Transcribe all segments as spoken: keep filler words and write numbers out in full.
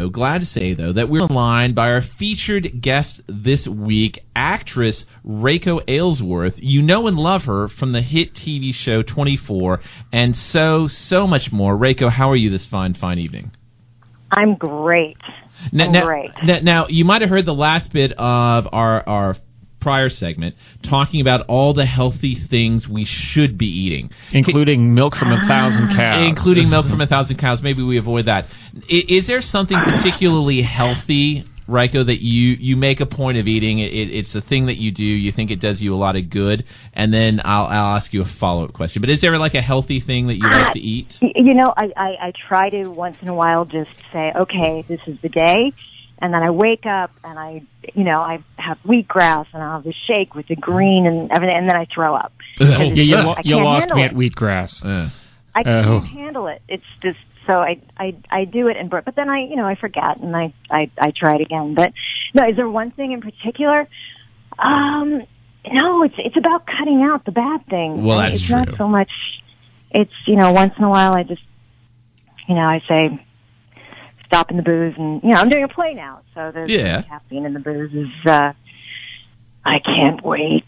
so glad to say, though, that we're joined by our featured guest this week, actress Rachel Aylesworth. You know and love her from the hit T V show twenty-four, and so, so much more. Rachel, how are you this fine, fine evening? I'm great. Now, I'm now, great. Now, now, you might have heard the last bit of our our prior segment talking about all the healthy things we should be eating, including milk from a thousand cows. Including milk from a thousand cows. Maybe we avoid that. Is, is there something particularly healthy, Raiko, that you, you make a point of eating? It, it, it's the thing that you do. You think it does you a lot of good, and then I'll, I'll ask you a follow-up question. But is there like a healthy thing that you uh, like to eat? You know, I, I, I try to once in a while just say, okay, this is the day. And then I wake up and I, you know, I have wheatgrass and I'll have a shake with the green and everything, and then I throw up. yeah, you, lo- you lost me at wheatgrass. Uh. I can't oh. handle it. It's just, so I, I, I do it and, but then I, you know, I forget and I, I, I try it again. But no, is there one thing in particular? Um, no, it's, it's about cutting out the bad things. Well, that's it's true. It's not so much, it's, you know, once in a while I just, you know, I say, stop in the booze, and you know I'm doing a play now, so there's yeah. caffeine in the booze is. Uh, I can't wait.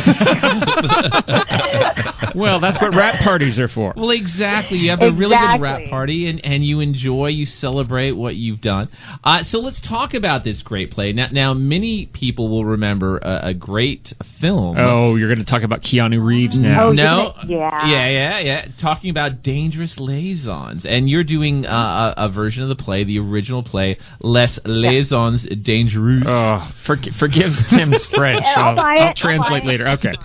Well, that's what rap parties are for. Well, exactly. You have a exactly. really good rap party, and, and you enjoy, you celebrate what you've done. Uh, so let's talk about this great play. Now, now many people will remember a, a great film. Oh, you're going to talk about Keanu Reeves now. Oh, no. Yeah. Yeah, yeah, yeah. Talking about Dangerous Liaisons. And you're doing uh, a, a version of the play, the original play, Les Liaisons yeah. Dangereuses. Oh, for, forgive Tim's French. I'll, I'll, I'll it, translate I'll later. Okay.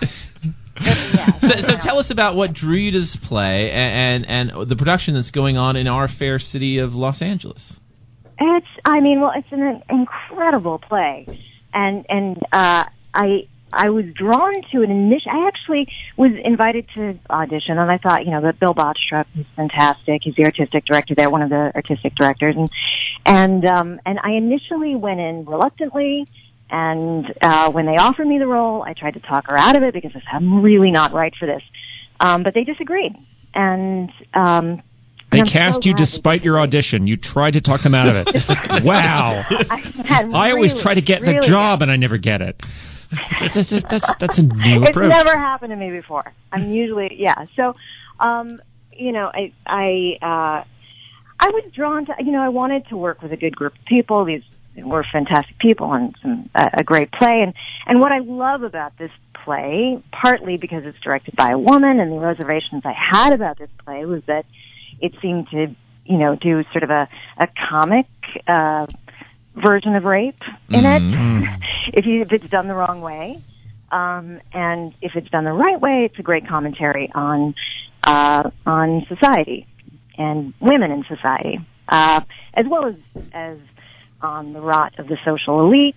yeah, so, so tell us about what drew you to this play and, and, and the production that's going on in our fair city of Los Angeles. It's, I mean, well, it's an incredible play. And, and, uh, I, I was drawn to it initially. I actually was invited to audition, and I thought, you know, that Bill Botstrup is fantastic. He's the artistic director there, one of the artistic directors. And, and, um, and I initially went in reluctantly. And uh when they offered me the role, I tried to talk her out of it because I said, I'm really not right for this. Um, but they disagreed. And um, they and cast so you despite your audition. You tried to talk them out of it. Wow. I, I always really, try to get really the job, good. and I never get it. That's, that's, that's, that's a new It's approach. never happened to me before. I'm usually, yeah. So, um, you know, I, I, uh, I was drawn to, you know, I wanted to work with a good group of people. These were fantastic people and some, uh, a great play. And, and what I love about this play, partly because it's directed by a woman, and the reservations I had about this play was that it seemed to, you know, do sort of a, a comic, uh, version of rape in mm-hmm. it, if you, if it's done the wrong way. Um, and if it's done the right way, it's a great commentary on, uh, on society and women in society, uh, as well as, as, on the rot of the social elite,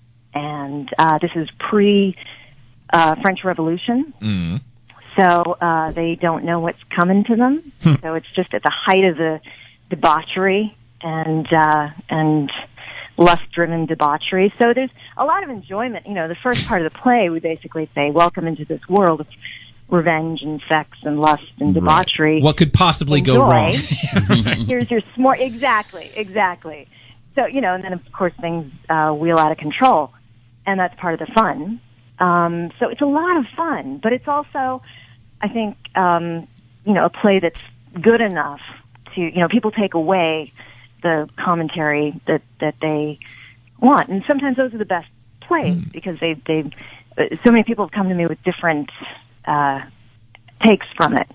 and uh, this is pre uh, French Revolution, mm. so uh, they don't know what's coming to them. Hmm. So it's just at the height of the debauchery and uh, and lust-driven debauchery. So there's a lot of enjoyment. You know, the first part of the play, we basically say, "Welcome into this world of revenge and sex and lust and debauchery." Right. What could possibly Enjoy. go wrong? Here's your smart. Exactly, exactly. So, you know, and then, of course, things uh, wheel out of control, and that's part of the fun. Um, so it's a lot of fun, but it's also, I think, um, you know, a play that's good enough to, you know, people take away the commentary that, that they want. And sometimes those are the best plays mm. because they, they, so many people have come to me with different uh, takes from it.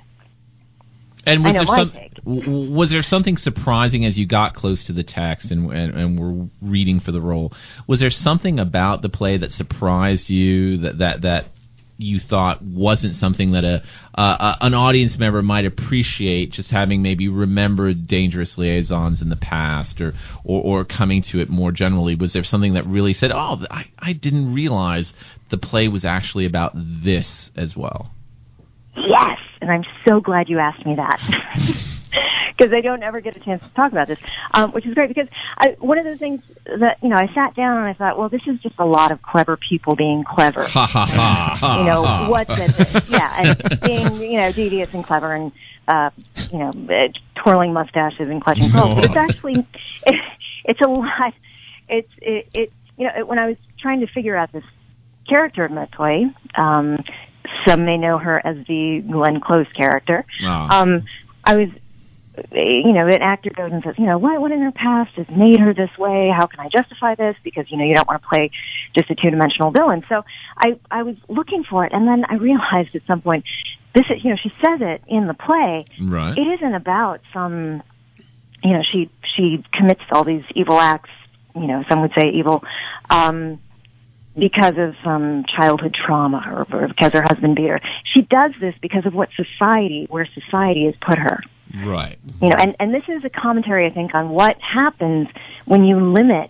And was I know there some, take. was there something surprising as you got close to the text and, and and were reading for the role? Was there something about the play that surprised you that that, that you thought wasn't something that a uh, an audience member might appreciate, just having maybe remembered Dangerous Liaisons in the past, or, or or coming to it more generally? Was there something that really said, "Oh, I I didn't realize the play was actually about this as well"? Yes, and I'm so glad you asked me that. because they don't ever get a chance to talk about this, um, which is great because I, one of those things that, you know, I sat down and I thought, well, this is just a lot of clever people being clever. Ha ha ha. You know, what's it? Yeah, and being, you know, devious and clever and, uh, you know, uh, twirling mustaches and clutching pearls. But it's actually, it, it's a lot. It's, it, it, you know, it, when I was trying to figure out this character of Matoy, um, some may know her as the Glenn Close character. Oh. Um, I was, you know, an actor goes and says, you know, what, what in her past has made her this way? How can I justify this? Because, you know, you don't want to play just a two-dimensional villain. So I, I was looking for it, and then I realized at some point, this is, you know, she says it in the play. Right. It isn't about some, you know, she, she commits all these evil acts, you know, some would say evil, um, because of some childhood trauma or, or because her husband beat her. She does this because of what society, where society has put her. Right. You know, and, and this is a commentary, I think, on what happens when you limit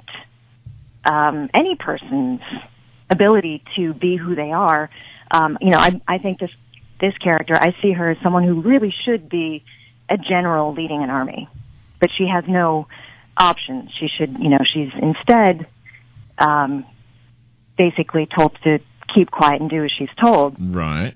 um, any person's ability to be who they are. Um, you know, I, I think this this character, I see her as someone who really should be a general leading an army, but she has no options. She should, you know, she's instead um, basically told to keep quiet and do as she's told. Right.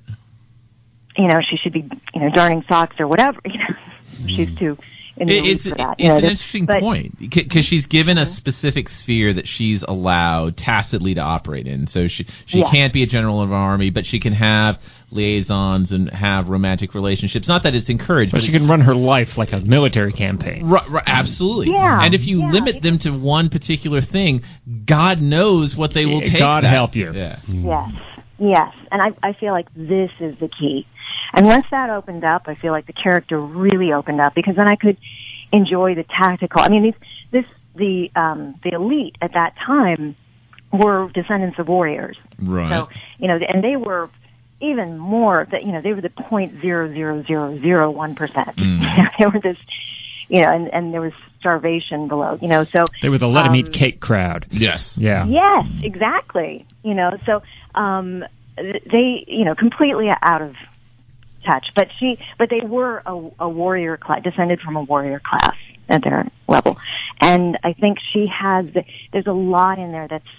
You know, she should be, you know, darning socks or whatever. You know, she's too in the It- lead it's for that. it's You know, an this- interesting but- point because she's given a specific sphere that she's allowed tacitly to operate in. So she she Yeah. can't be a general of an army, but she can have liaisons and have romantic relationships. Not that it's encouraged, But but she it's- can run her life like a military campaign. Right, right, absolutely. Yeah, and if you yeah, limit you them to one particular thing, God knows what they will Yeah, take. God that. help you. Yeah. Yes, yes, and I I feel like this is the key. And once that opened up, I feel like the character really opened up because then I could enjoy the tactical. I mean, these, this the um, the elite at that time were descendants of warriors. Right. So you know, and they were even more that you know they were the point zero zero zero zero one percent. They were this, you know, and and there was starvation below. You know, so They were the let 'em um, eat cake crowd. Yes. Yeah. Yes, exactly. You know, so um, they, you know, completely out of touch. But she, but they were a, a warrior class, descended from a warrior class at their level, and I think she has. The, there's a lot in there that's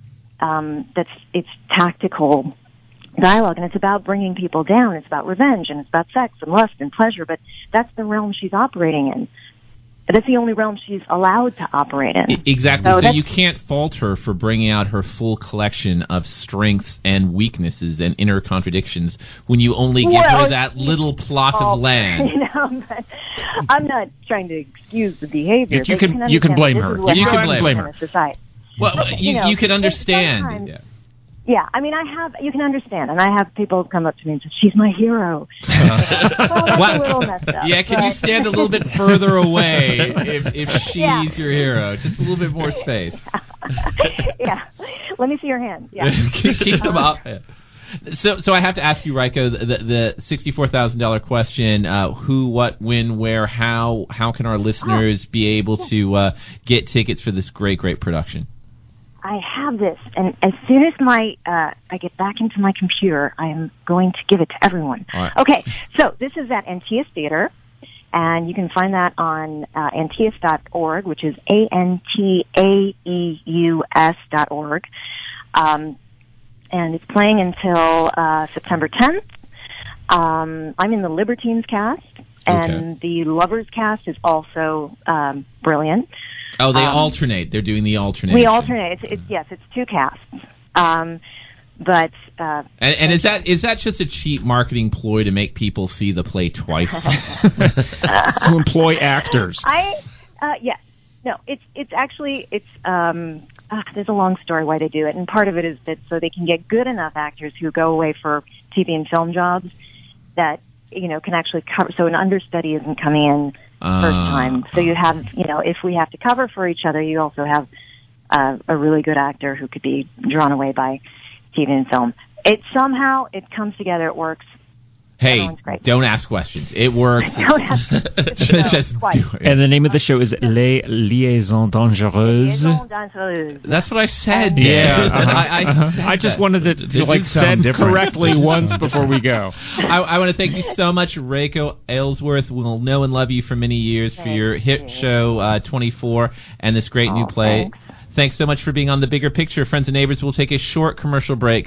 um, that's it's tactical dialogue, and it's about bringing people down. It's about revenge, and it's about sex and lust and pleasure. But that's the realm she's operating in. That's the only realm she's allowed to operate in. E- Exactly. So So, that's- you can't fault her for bringing out her full collection of strengths and weaknesses and inner contradictions when you only give Well, her that little plot Oh, of land. You know, but I'm not trying to excuse the behavior. If you but can- you can understand blame this her. is what You can happens blame in her. a Society. Well, But, you, you know, you can it's understand. sometimes- Yeah. Yeah, I mean, I have. You can understand, and I have people come up to me and say, "She's my hero." well, that's What? a little messed up. Yeah, can you but- stand a little bit further away if, if she's Yeah. your hero? Just a little bit more space. yeah, let me see your hand. Yeah. Keep them up. So, so I have to ask you, Raiko, the, the, the sixty-four thousand dollar question: uh, Who, what, when, where, how? How can our listeners be able to uh, get tickets for this great, great production? I have this, and as soon as my uh, I get back into my computer, I am going to give it to everyone. All right. Okay, so this is at Antaeus Theater, and you can find that on uh, antaeus dot org, which is A N T A E U S dot org. Um, and it's playing until uh, September tenth. Um, I'm in the Libertines cast, and the Lovers cast is also um, brilliant. Oh, they Um, alternate. They're doing the alternation. We alternate. It's, it's yes, it's two casts. Um, but uh, And, and is that is that just a cheap marketing ploy to make people see the play twice? To employ actors. I uh, yes, no, it's it's actually it's um, ah, there's a long story why they do it, and part of it is that so they can get good enough actors who go away for T V and film jobs that you know can actually cover. So an understudy isn't coming in first Uh, time. So you have you know if we have to cover for each other, you also have uh, a really good actor who could be drawn away by T V and film. It somehow it comes together. It works. Hey, Everyone's great. don't ask questions. It works. Don't ask- just just quite. do it. And the name of the show is Les Liaisons Dangereuses. Liaison dangereuse. That's what I said. Yeah, Dan. uh-huh, I, I, uh-huh. said I just that. wanted it It to did like sound said different. correctly once before we go. I, I want to thank you so much, Reiko Aylesworth. We'll know and love you for many years for Thank your hit you. show uh, twenty-four and this great new Oh, play. thanks. Thanks so much for being on The Bigger Picture. Friends and neighbors, we'll take a short commercial break.